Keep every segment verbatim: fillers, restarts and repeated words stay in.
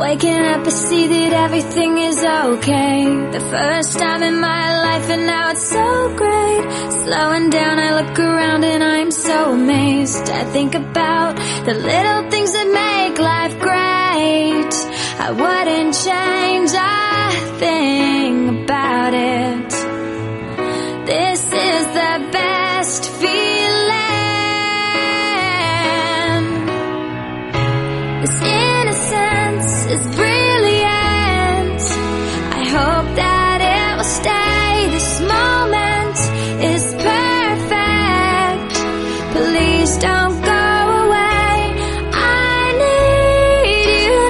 Waking up, I see that everything is okay. The first time in my life, and now it's so great. Slowing down, I look around and I'm so amazed. I think about the little things that make life great. I wouldn't change a thing about it. This is the best feeling. This innocence is brilliant. I hope that it will stay. This moment is perfect. Please don't go away. I need you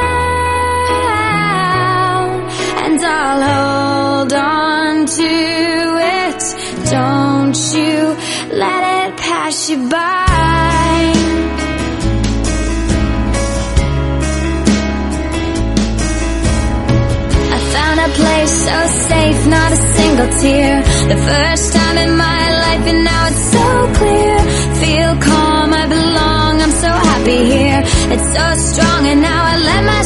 now, and I'll hold on to it. Don't you let it pass you by. A place so safe, not a single tear. The first time in my life, and now it's so clear. Feel calm, I belong, I'm so happy here. It's so strong, and now I let my